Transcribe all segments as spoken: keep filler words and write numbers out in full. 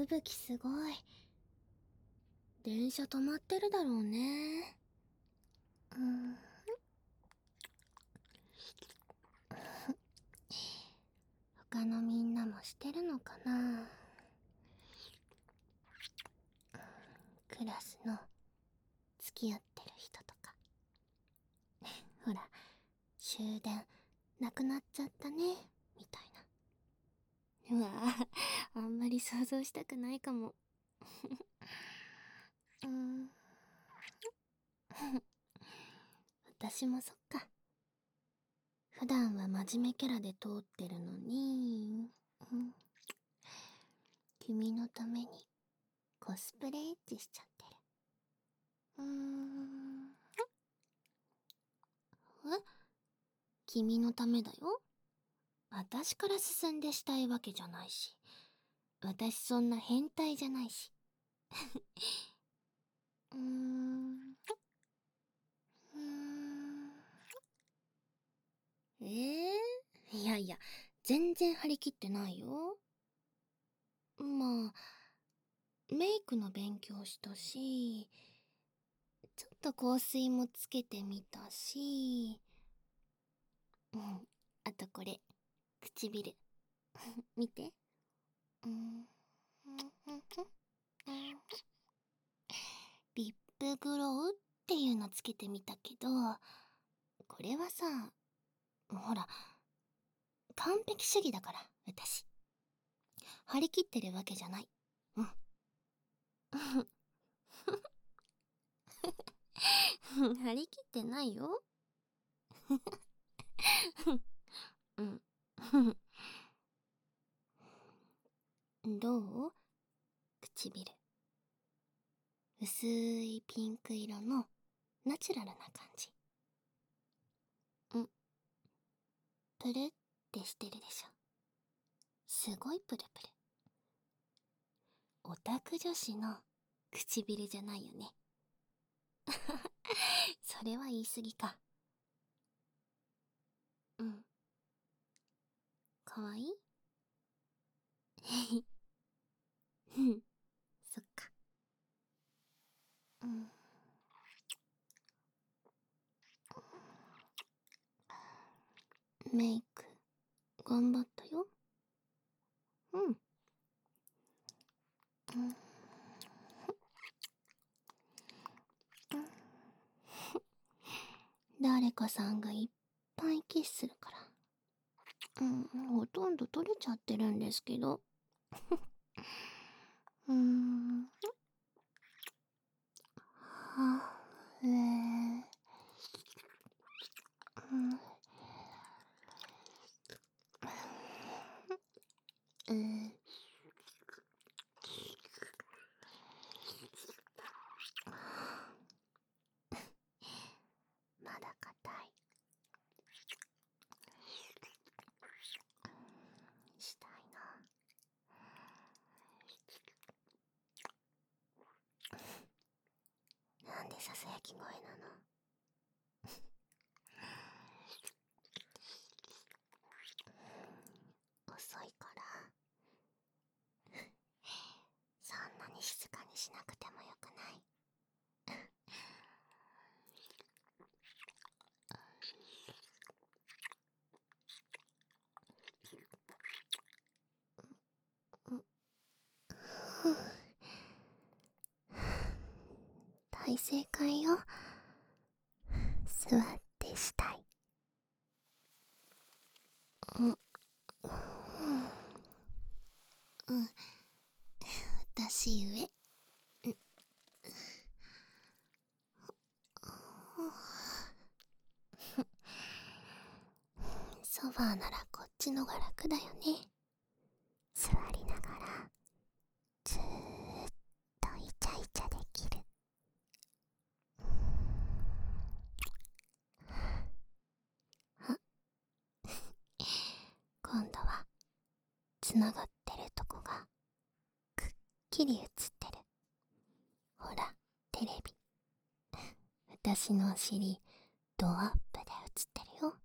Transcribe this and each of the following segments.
ぶきすごい。電車止まってるだろうね。うん。他のみんなもしてるのかな。クラスの付き合ってる人とか。ほら、終電なくなっちゃったね、みたいな。うわぁ、あんまり想像したくないかも。うーん。私もそっか。普段は真面目キャラで通ってるのに、うん、君のためにコスプレエッチしちゃってる。うーん。え、君のためだよ。私から進んでしたいわけじゃないし。私そんな変態じゃないし。うーん。うーん。えー、いやいや、全然張り切ってないよ。まあ、メイクの勉強したし、ちょっと香水もつけてみたし、うん、あとこれ、唇。見て。うん。リップグロウっていうのつけてみたけど、これはさ、ほら、完璧主義だから、私。張り切ってるわけじゃない。うん。張り切ってないよ。うん。どう？唇。薄いピンク色のナチュラルな感じ。うん。プルってしてるでしょ。すごいプルプル。オタク女子の唇じゃないよね。それは言い過ぎか。うん。かわいい？うん。そっか。うん。メイク、頑張ったよ。うん。うん。誰かさんがいっぱいキスするから。うん、ほとんど取れちゃってるんですけど。うーん。はぁ、ねえ。うん。うん。まだ硬い。したいな。なんでささやき声なの？遅いから。そんなに静かにしなくてもよくない？大正解よ。座ってしたい。うん。うん。私上。ソファーならこっちのが楽だよね。座りながらずーっとイチャイチャできる。あ、今度はつながってるとこがくっきり映ってる。ほら、テレビ。私のお尻ドアップで映ってるよ。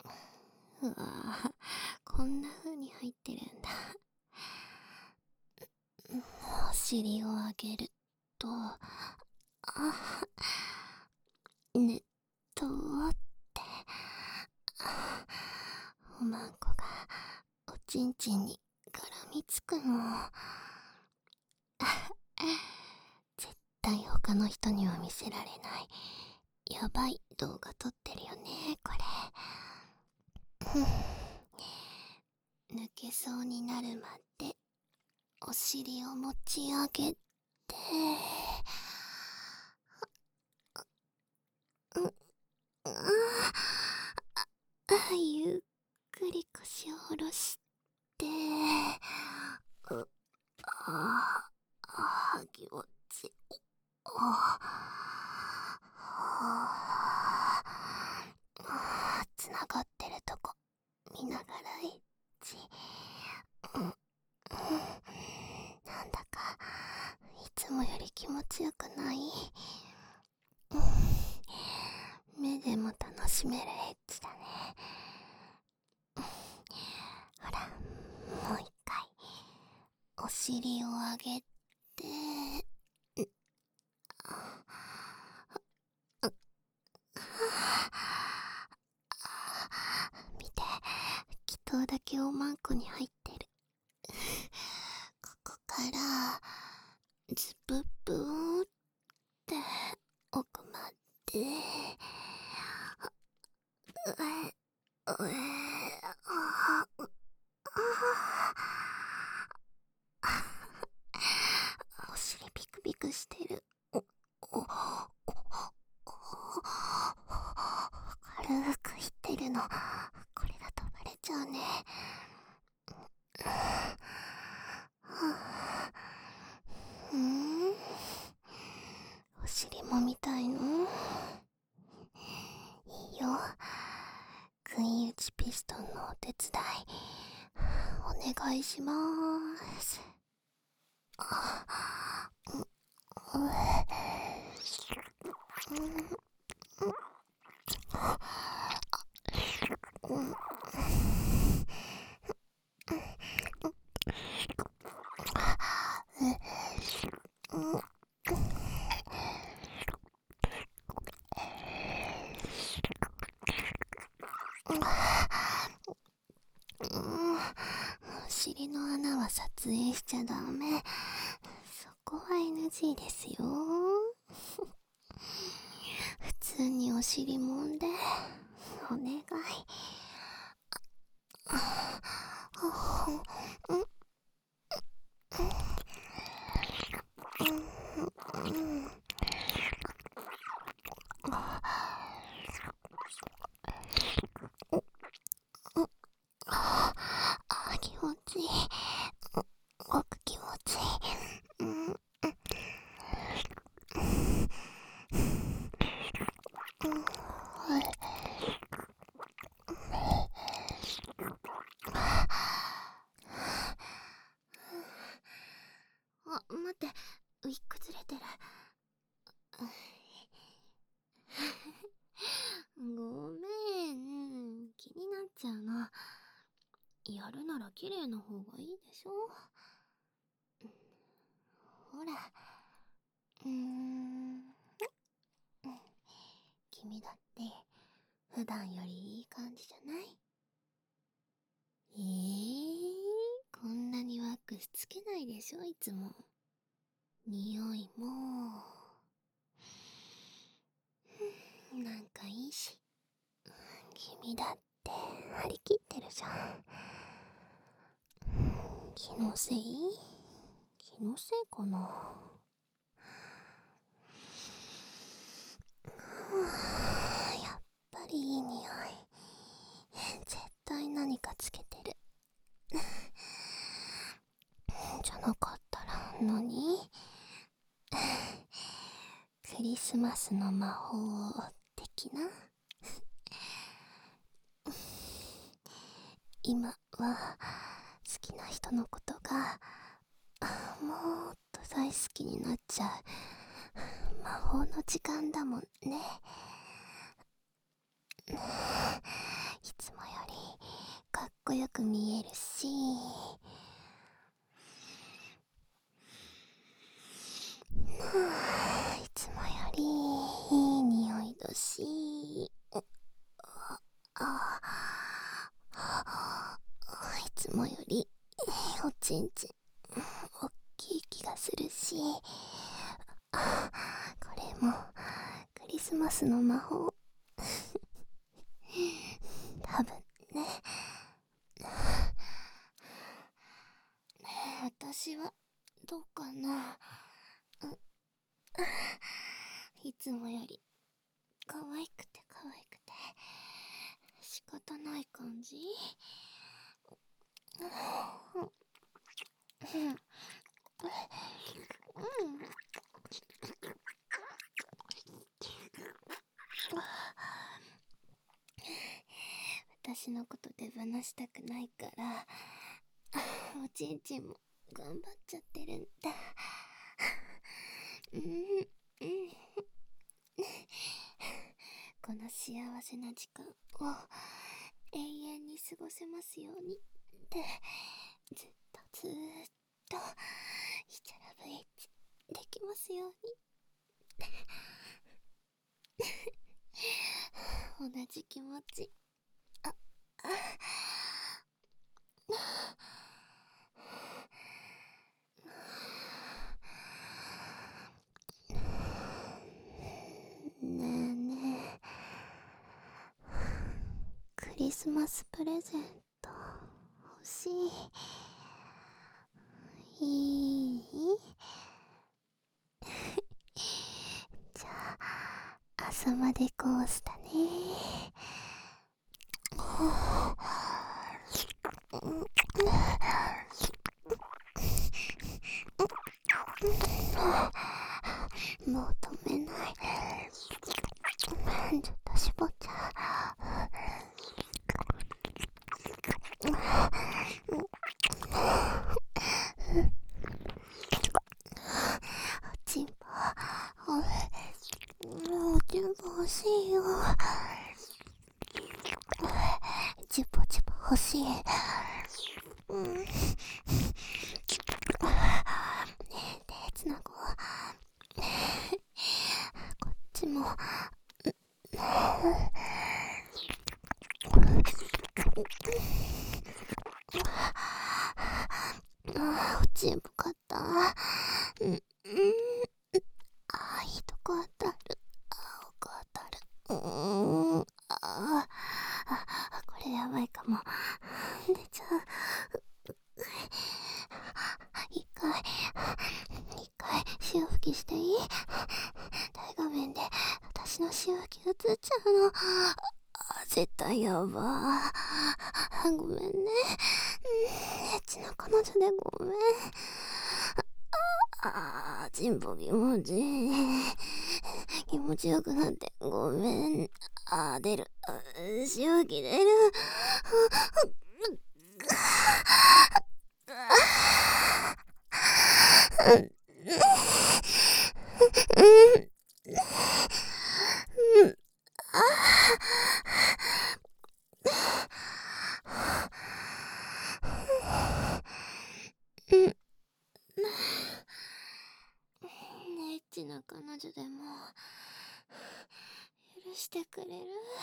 うわぁ、こんな風に入ってるんだ。 尻を上げると、あ、ねっとって、あ、おまんこがおちんちんに絡みつくの。絶対他の人には見せられないやばい動画撮ってるよね、これ。抜けそうになるまでお尻を持ち上げて、う、ああ、ゆっくり腰を下ろして、う、ああ、気持ちいい。ああ、つながってるとこ見ながらエッチ。うん、うん、なんだかいつもより気持ちよくない？うん、目でも楽しめるエッチだね。ほら、もう一回お尻を上げて、見て、気筒だけおまんこに入ってる。ここからズブブーって奥まで、うえうえああ、お尻ビクビクしてる。おおお軽くいってるの。これだとバレちゃうね。うん、お尻もみたいの？いいよ、杭打ちピストンのお手伝いお願いしまーす。あ、う、う、うん、うん、お尻の穴は撮影しちゃダメ。そこは エヌジー ですよ。普通にお尻もんでお願い。ああ、気持ちいい。すごく気持ちいい。うん、うん、あ、待って、ウィッグずれてる。ごめん、気になっちゃうの。やるなら綺麗な方がいいでしょ。ほら、うーん、君だって普段よりいい感じじゃない？えー、こんなにワックスつけないでしょ、いつも。匂いもなんかいいし。君だって張り切ってるじゃん。気のせい？気のせいかな。やっぱりいい匂い。絶対何かつけてる。じゃなかったら何？クリスマスの魔法的な？今は好きな人のことがもっと大好きになっちゃう魔法の時間だもんね。いつもよりかっこよく見えるし、 いつもよりいい匂いだし、ああいつもよりおちんちんおっきい気がするし、あこれもクリスマスの魔法多分ね。私はどうかな。いつもより可愛くて可愛くて仕方ない感じ。私のこと手放したくないからおちんちんも頑張っちゃってるんだ。うんうんこの幸せな時間を永遠に過ごせますようにってずっとずーっとヒチャラブエッチできますように同じ気持ち。ああねえねえ、クリスマスプレゼント欲しい。いい？じゃあ朝までコースだね。もう止めない。ずっと絞っちゃう。おちんぽおちんぽ欲しいよ。チュポチュポ欲しい。うん。ねえ手つなごう。こっちも。あおちんぽかった。うん。うん。あいいとこ当たる。あ奥当たる。うーん。ああこれやばいかも。出ちゃう。一回一回潮吹きしていい？大画面で私の潮吹き映っちゃうの。あ絶対やばー。ごめんね。エッチな彼女でごめん。ああ、ちんぽ気持ちいい。気持ちよくなってごめん。あー出る。潮吹き出る。エッチな彼女でも許してくれる？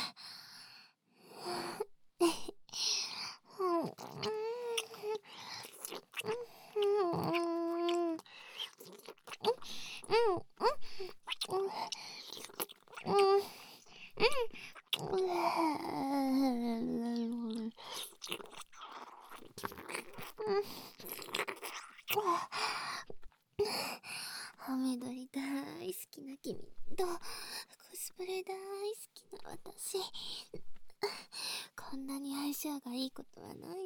ハメ撮り大好きな君とコスプレ大好きな私、こんなに相性がいいことはないよね。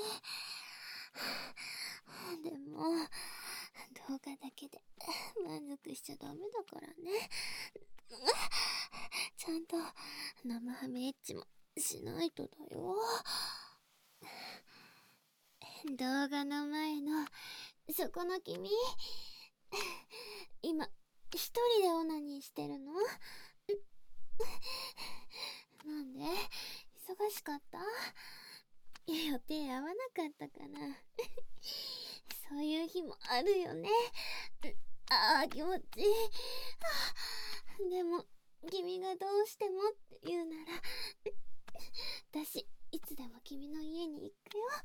でも動画だけで満足しちゃダメだからね。ちゃんと生ハメエッチもしないとだよ。動画の前のそこの君、今一人でオナニーしてるの？なんで？忙しかった？予定合わなかったかな。そういう日もあるよね。 ああ、気持ちいい。はあ、でも、君がどうしてもって言うなら、私、いつでも君の家に行くよ。は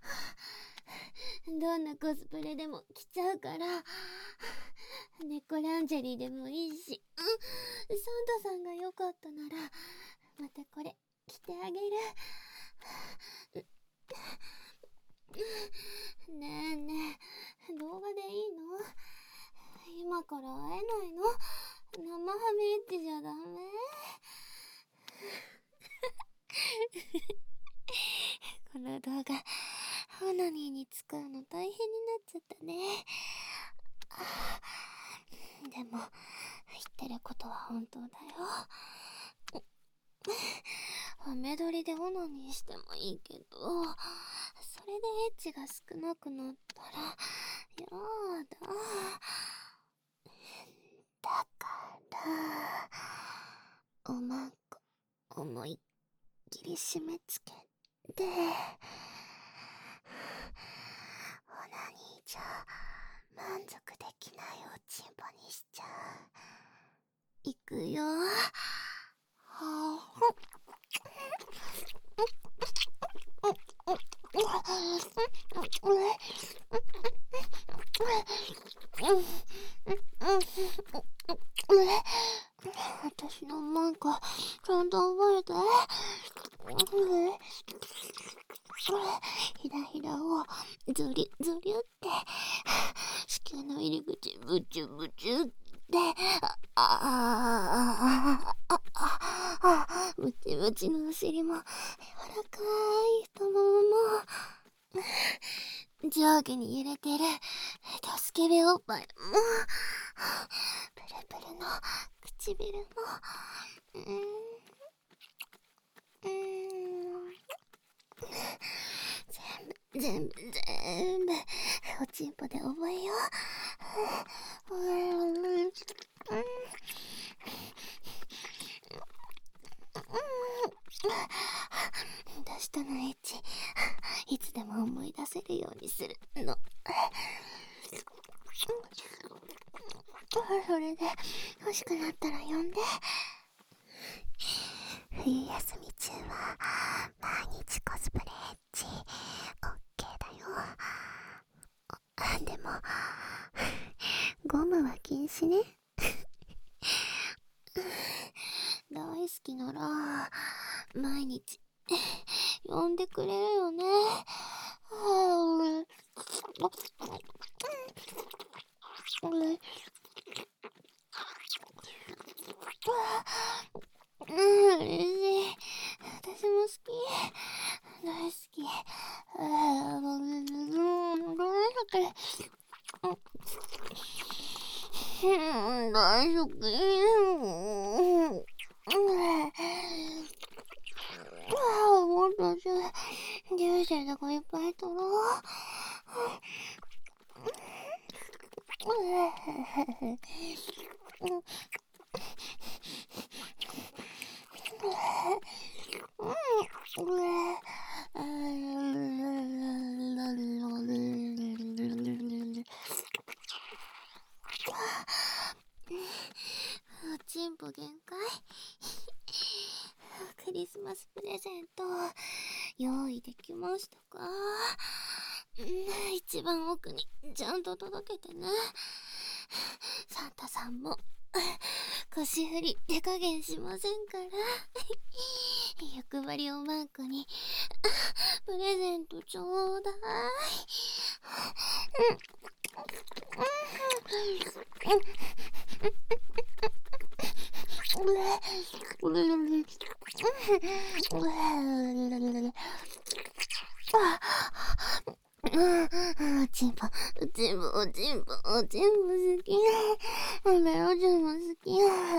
あ、どんなコスプレでも着ちゃうから、猫ランジェリーでもいいし、うん、サンタさんがよかったなら、またこれ、着てあげる。ねえねえ、動画でいいの？今から会えないの？生ハメエッチじゃダメ？この動画、オナニーに使うの大変になっちゃったね。でも、言ってることは本当だよ。ハメ撮りでオナニーしてもいいけど、それでエッチが少なくなったら、やだ。だから、おまんこ、思いっきり締め付けて、オナニーじゃ満足できないおちんぽにしちゃう。いくよ。はぁ。私のなんかちゃんと覚えて。ひらひらをずりずりって子宮の入り口ブチュブチュってあああああムチムチのお尻も柔らかい太ももも上下に揺れてるドスケベおっぱいもプルプルの唇もうんうん全部全部全部おちんぽで覚えよう。うん出したのエッチいつでも思い出せるようにするの。それで欲しくなったら呼んで。冬休み中は毎日コスプレエッチ オーケー だよ。でもゴムは禁止ね。大好きなら毎日呼んでくれるよね。うん、嬉しい。私も好き。大好き。ああ、もう、大好き。ああ、もっとジューシーな子いっぱい取ろう。おちんぽ限界。クリスマスプレゼント用意できましたか？一番奥にちゃんと届けてね。サンタさんも腰振り手加減しませんから。欲張りおまんこにプレゼントちょうだい。おちんぽ、おちんぽ、おちんぽ、おちんぽ好き。メロちゃんも好き。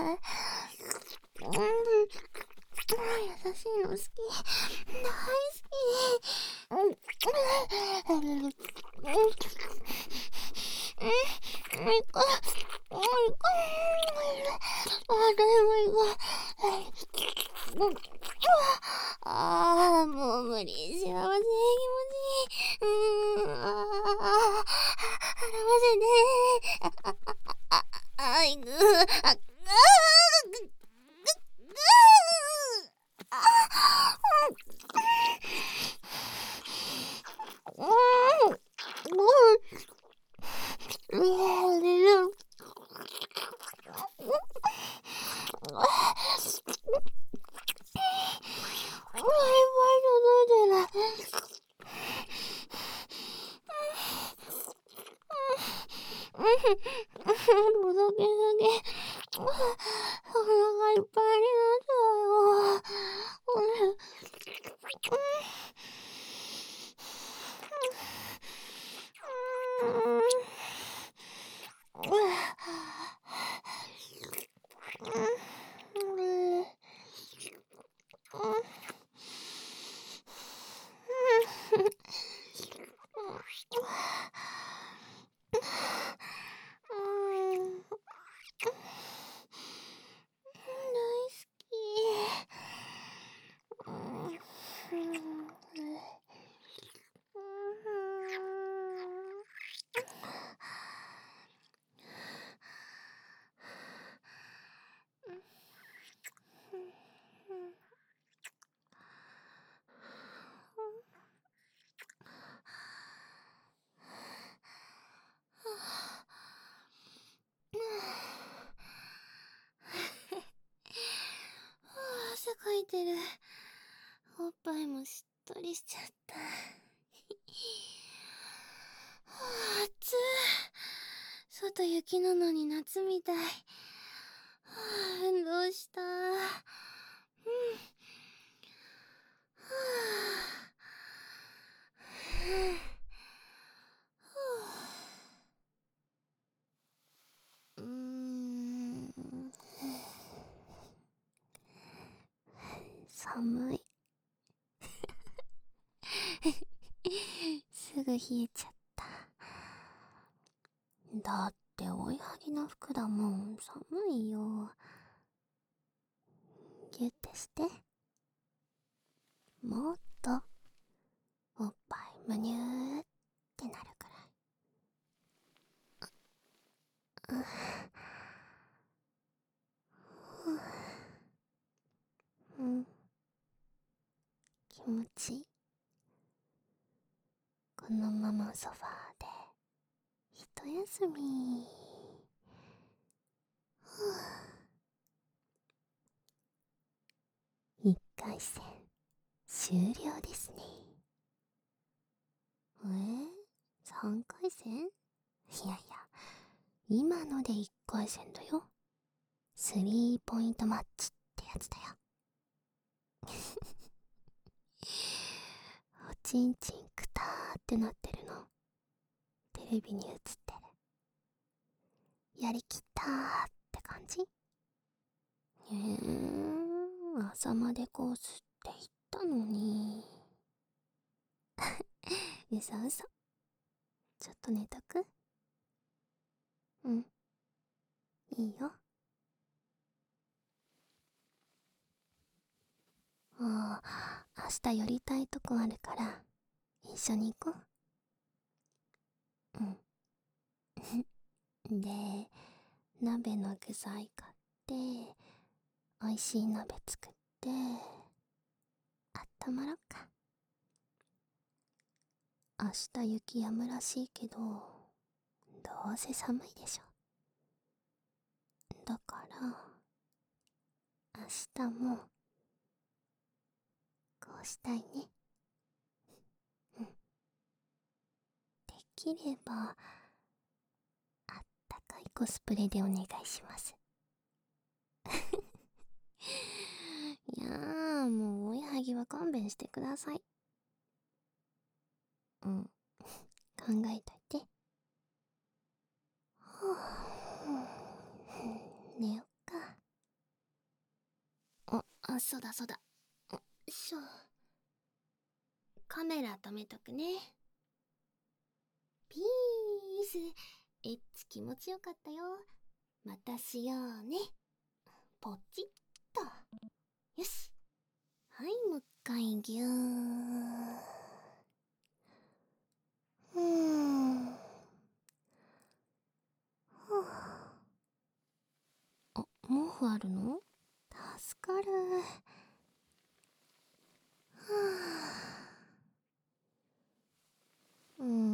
優しいの好き。大好き。もう一個、もう一個。あ、誰も行こう。ああ、もう無理。幸せ、気持ちいい。うーん、ああ、払わせて。 ぱいもしっとりしちゃった。はあ、暑い。外雪なのに夏みたい。はあ、運動した。うん。はあ、うーん。寒い。すぐ冷えちゃった。だって追いはぎの服だもん。寒いよ。ギュッてして。もっとおっぱいむにゅーってなるくらい。うん、気持ちいい。このままソファーで一休み。一回戦終了ですね。え三回戦？いやいや、今ので一回戦だよ。スリーポイントマッチってやつだよ。おちんちんくたーってなってるのテレビに映ってる。やりきったーって感じ？へえ、朝までコースって言ったのに。うそうそ。ちょっと寝とく？うん、いいよ。ああ、明日寄りたいとこあるから一緒に行こう。うん。で、鍋の具材買っておいしい鍋作ってあったまろっか。明日雪止むらしいけど、どうせ寒いでしょ。だから明日もこうしたいね。うん。できればあったかいコスプレでお願いします。いやー、もう追いはぎは勘弁してください。うん、考えといて。寝よっか。あ、あ、そうだそうだ。よいしょ。カメラ止めとくね。ピース。エッチ気持ちよかったよ。またしようね。ポチッと。よし。はい、もう一回ぎゅー。うーん。はあ。あ、毛布あるの？助かる。はあ。うん。うん。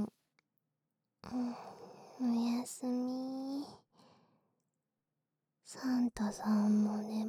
おやすみ。サンタさんも眠